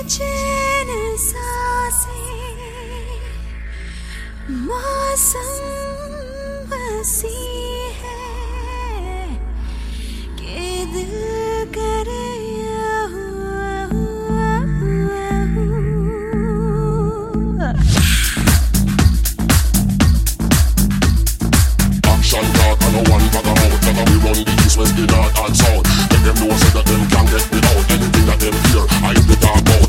बेचैन सांसें मौसम हंसी है कि दिल करे Action talk and no one bag a mouth. Like we run the east, west, the north and south. Let them know say that them can't get me out. Anything that them hear, I the talk about.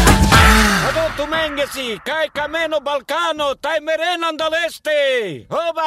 Cai Cameno Balcano, tai Merena dall'Este.